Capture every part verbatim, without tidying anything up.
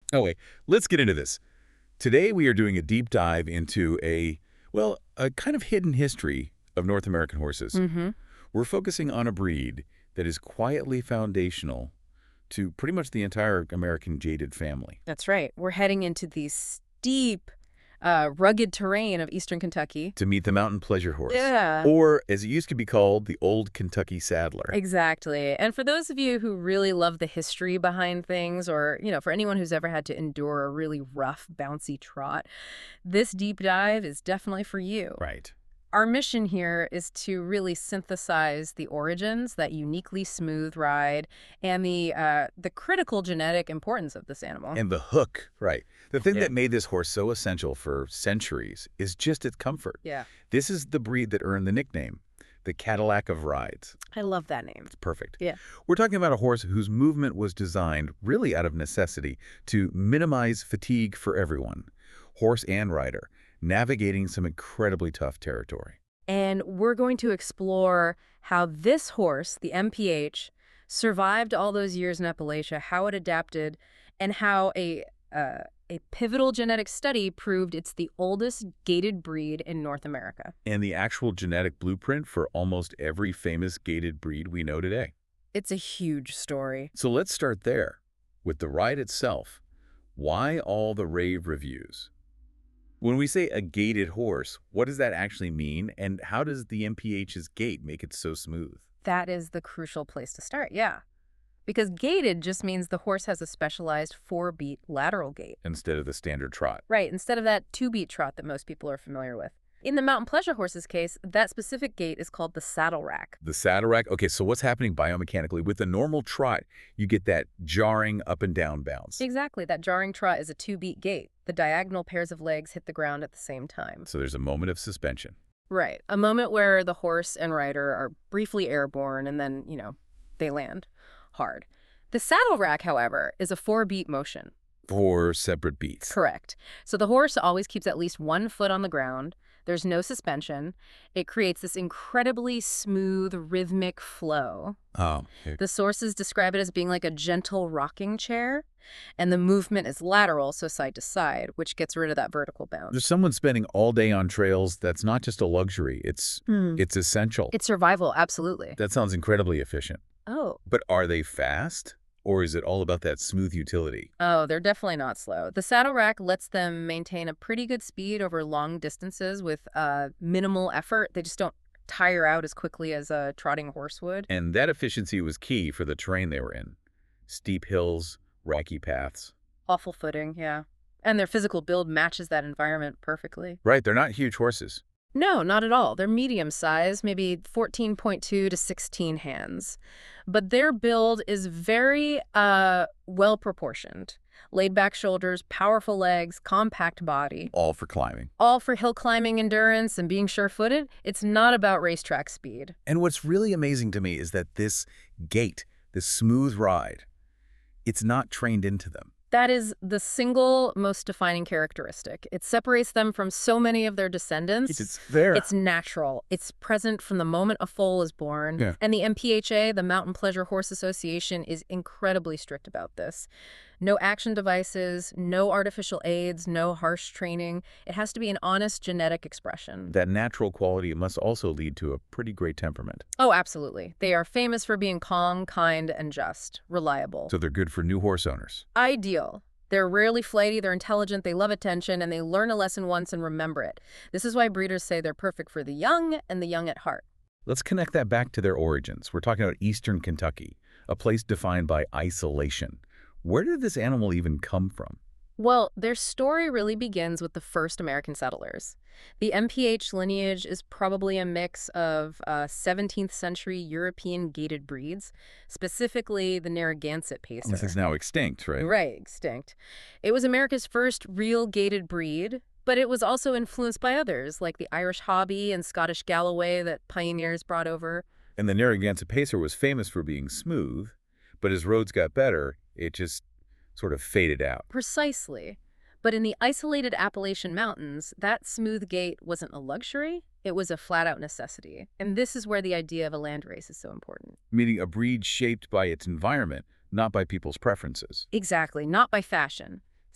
Okay, let's get into this. Today we are doing a deep dive into a, well, a kind of hidden history of North American horses. Mm-hmm. We're focusing on a breed that is quietly foundational to pretty much the entire American jaded family. That's right. We're heading into the steep, uh, rugged terrain of eastern Kentucky. To meet the mountain pleasure horse. Yeah. Or, as it used to be called, the old Kentucky saddler. Exactly. And for those of you who really love the history behind things, or, you know, for anyone who's ever had to endure a really rough, bouncy trot, this deep dive is definitely for you. Right. Our mission here is to really synthesize the origins, that uniquely smooth ride, and the uh, the critical genetic importance of this animal. And the hook, right. The thing Yeah. that made this horse so essential for centuries is just its comfort. Yeah. This is the breed that earned the nickname, the Cadillac of rides. I love that name. It's perfect. Yeah. We're talking about a horse whose movement was designed really out of necessity to minimize fatigue for everyone, horse and rider, navigating some incredibly tough territory. And we're going to explore how this horse, the M P H, survived all those years in Appalachia, how it adapted, and how a uh, a pivotal genetic study proved it's the oldest gaited breed in North America. And the actual genetic blueprint for almost every famous gaited breed we know today. It's a huge story. So let's start there, with the ride itself. Why all the rave reviews? When we say a gaited horse, what does that actually mean, and how does the M P H's gait make it so smooth? That is the crucial place to start, yeah. Because gaited just means the horse has a specialized four-beat lateral gait. Instead of the standard trot. Right, instead of that two-beat trot that most people are familiar with. In the mountain pleasure horse's case, that specific gait is called the saddle rack. The saddle rack, okay, so what's happening biomechanically? With a normal trot, you get that jarring up and down bounce. Exactly, that jarring trot is a two-beat gait. The diagonal pairs of legs hit the ground at the same time. So there's a moment of suspension. Right, a moment where the horse and rider are briefly airborne and then, you know, they land hard. The saddle rack, however, is a four-beat motion. Four separate beats. Correct. So the horse always keeps at least one foot on the ground. There's no suspension. It creates this incredibly smooth, rhythmic flow. Oh, okay. The sources describe it as being like a gentle rocking chair, and the movement is lateral, so side to side, which gets rid of that vertical bounce. There's someone spending all day on trails. That's not just a luxury. It's Hmm. it's essential. It's survival, absolutely. That sounds incredibly efficient. Oh. But are they fast? Or is it all about that smooth utility? Oh, they're definitely not slow. The saddle rack lets them maintain a pretty good speed over long distances with uh, minimal effort. They just don't tire out as quickly as a trotting horse would. And that efficiency was key for the terrain they were in. Steep hills, rocky paths. Awful footing, yeah. And their physical build matches that environment perfectly. Right, they're not huge horses. No, not at all. They're medium size, maybe fourteen point two to sixteen hands. But their build is very uh, well proportioned. Laid back shoulders, powerful legs, compact body. All for climbing. All for hill climbing endurance and being sure-footed. It's not about racetrack speed. And what's really amazing to me is that this gait, this smooth ride, it's not trained into them. That is the single most defining characteristic. It separates them from so many of their descendants. It's there. It's natural. It's present from the moment a foal is born. Yeah. And the M P H A, the Mountain Pleasure Horse Association, is incredibly strict about this. No action devices, no artificial aids, no harsh training. It has to be an honest genetic expression. That natural quality must also lead to a pretty great temperament. Oh, absolutely. They are famous for being calm, kind, and just, reliable. So they're good for new horse owners. Ideal. They're rarely flighty, they're intelligent, they love attention, and they learn a lesson once and remember it. This is why breeders say they're perfect for the young and the young at heart. Let's connect that back to their origins. We're talking about eastern Kentucky, a place defined by isolation. Where did this animal even come from? Well, their story really begins with the first American settlers. The M P H lineage is probably a mix of uh, seventeenth century European gaited breeds, specifically the Narragansett Pacer. This is now extinct, right? Right, extinct. It was America's first real gaited breed, but it was also influenced by others, like the Irish Hobby and Scottish Galloway that pioneers brought over. And the Narragansett Pacer was famous for being smooth, but as roads got better, it just sort of faded out. Precisely. But in the isolated Appalachian Mountains, that smooth gait wasn't a luxury, it was a flat-out necessity. And this is where the idea of a land race is so important. Meaning a breed shaped by its environment, not by people's preferences. Exactly, not by fashion.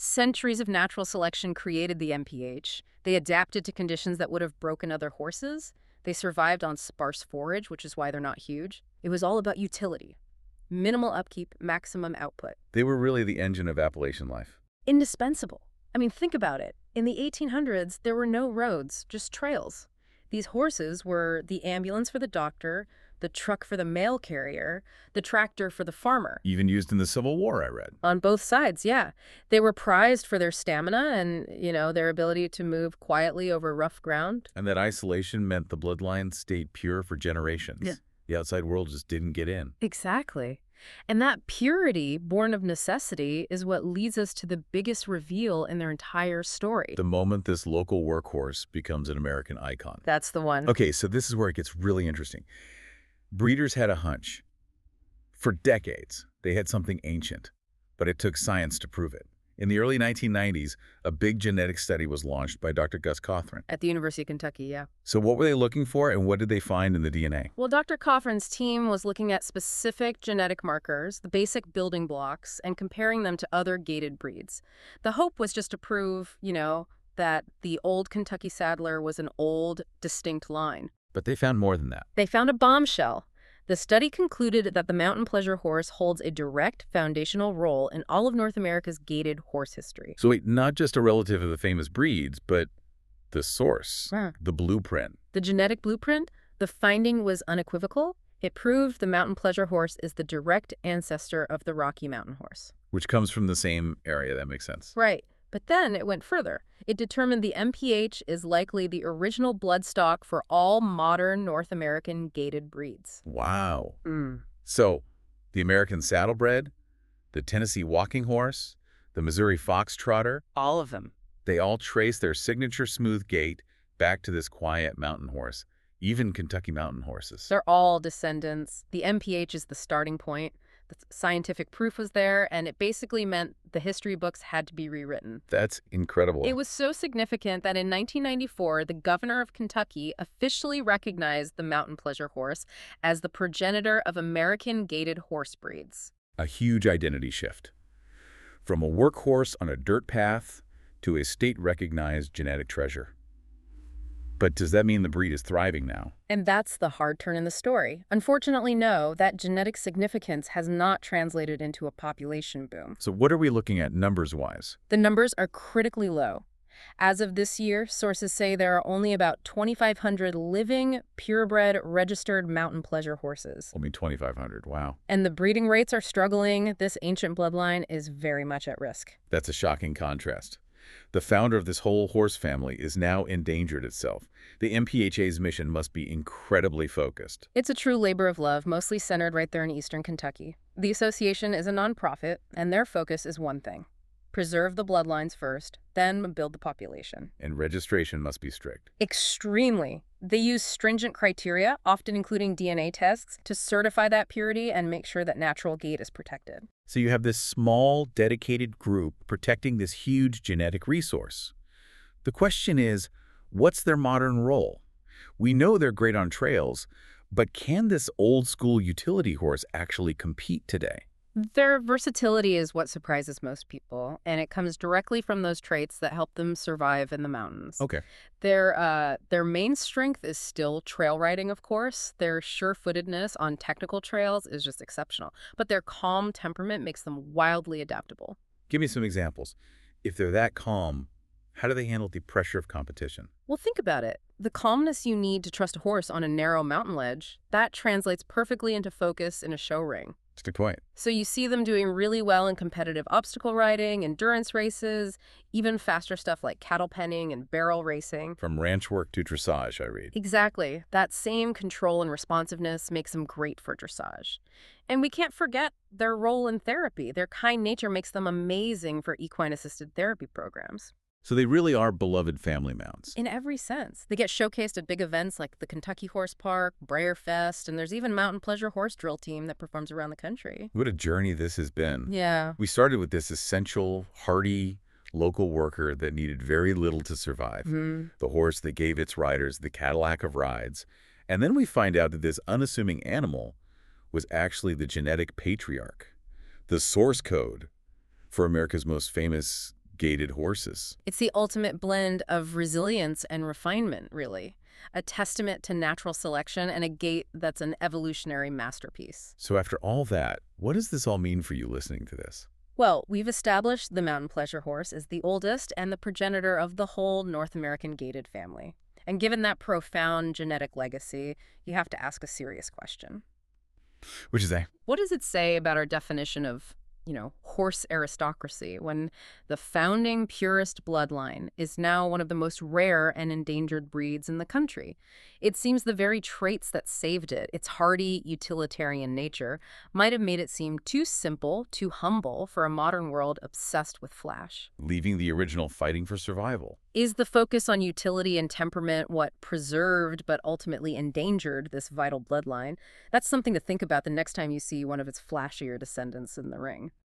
Centuries of natural selection created the M P H. They adapted to conditions that would have broken other horses. They survived on sparse forage, which is why they're not huge. It was all about utility. Minimal upkeep, maximum output. They were really the engine of Appalachian life. Indispensable. I mean, think about it. In the eighteen hundreds, there were no roads, just trails. These horses were the ambulance for the doctor, the truck for the mail carrier, the tractor for the farmer. Even used in the Civil War, I read. On both sides, yeah. They were prized for their stamina and, you know, their ability to move quietly over rough ground. And that isolation meant the bloodline stayed pure for generations. Yeah. The outside world just didn't get in. Exactly. And that purity, born of necessity, is what leads us to the biggest reveal in their entire story. The moment this local workhorse becomes an American icon. That's the one. Okay, so this is where it gets really interesting. Breeders had a hunch. For decades, they had something ancient, but it took science to prove it. In the early nineteen nineties, a big genetic study was launched by Doctor Gus Cothran. At the University of Kentucky, yeah. So what were they looking for, and what did they find in the D N A? Well, Doctor Cothran's team was looking at specific genetic markers, the basic building blocks, and comparing them to other gated breeds. The hope was just to prove, you know, that the old Kentucky Saddler was an old, distinct line. But they found more than that. They found a bombshell. The study concluded that the mountain pleasure horse holds a direct foundational role in all of North America's gated horse history. So wait, not just a relative of the famous breeds, but the source, Huh. the blueprint. The genetic blueprint, the finding was unequivocal. It proved the mountain pleasure horse is the direct ancestor of the Rocky Mountain horse. Which comes from the same area. That makes sense. Right. But then it went further. It determined the M P H is likely the original bloodstock for all modern North American gated breeds. Wow. Mm. So, the American saddlebred, the Tennessee walking horse, the Missouri foxtrotter, All of them. they all trace their signature smooth gait back to this quiet mountain horse, even Kentucky mountain horses. They're all descendants. The M P H is the starting point. The scientific proof was there, and it basically meant the history books had to be rewritten. That's incredible. It was so significant that in nineteen ninety-four, the governor of Kentucky officially recognized the mountain pleasure horse as the progenitor of American gated horse breeds. A huge identity shift. From a workhorse on a dirt path to a state-recognized genetic treasure. But does that mean the breed is thriving now? And that's the hard turn in the story. Unfortunately, no, that genetic significance has not translated into a population boom. So what are we looking at numbers-wise? The numbers are critically low. As of this year, sources say there are only about twenty-five hundred living, purebred, registered mountain pleasure horses. I mean, twenty-five hundred. Wow. And the breeding rates are struggling. This ancient bloodline is very much at risk. That's a shocking contrast. The founder of this whole horse family is now endangered itself. The M P H A's mission must be incredibly focused. It's a true labor of love, mostly centered right there in eastern Kentucky. The association is a nonprofit, and their focus is one thing: preserve the bloodlines first, then build the population. And registration must be strict. Extremely. They use stringent criteria, often including D N A tests, to certify that purity and make sure that natural gait is protected. So you have this small, dedicated group protecting this huge genetic resource. The question is, what's their modern role? We know they're great on trails, but can this old-school utility horse actually compete today? Their versatility is what surprises most people, and it comes directly from those traits that help them survive in the mountains. Okay. Their, uh, their main strength is still trail riding, of course. Their sure-footedness on technical trails is just exceptional, but their calm temperament makes them wildly adaptable. Give me some examples. If they're that calm, how do they handle the pressure of competition? Well, think about it. The calmness you need to trust a horse on a narrow mountain ledge, that translates perfectly into focus in a show ring. That's a good point. So you see them doing really well in competitive obstacle riding, endurance races, even faster stuff like cattle penning and barrel racing. From ranch work to dressage, I read. Exactly. That same control and responsiveness makes them great for dressage. And we can't forget their role in therapy. Their kind nature makes them amazing for equine-assisted therapy programs. So they really are beloved family mounts. In every sense. They get showcased at big events like the Kentucky Horse Park, Breyer Fest, and there's even Mountain Pleasure Horse Drill team that performs around the country. What a journey this has been. Yeah. We started with this essential, hardy, local worker that needed very little to survive. Mm-hmm. The horse that gave its riders the Cadillac of rides. And then we find out that this unassuming animal was actually the genetic patriarch, the source code for America's most famous gated horses. It's the ultimate blend of resilience and refinement, really. A testament to natural selection and a gait that's an evolutionary masterpiece. So after all that, what does this all mean for you listening to this? Well, we've established the mountain pleasure horse as the oldest and the progenitor of the whole North American gaited family. And given that profound genetic legacy, you have to ask a serious question. Which is a What does it say about our definition of, you know, horse aristocracy when the founding purist bloodline is now one of the most rare and endangered breeds in the country? It seems the very traits that saved it, its hardy, utilitarian nature, might have made it seem too simple, too humble for a modern world obsessed with flash. leaving the original fighting for survival. Is the focus on utility and temperament what preserved but ultimately endangered this vital bloodline? That's something to think about the next time you see one of its flashier descendants in the ring.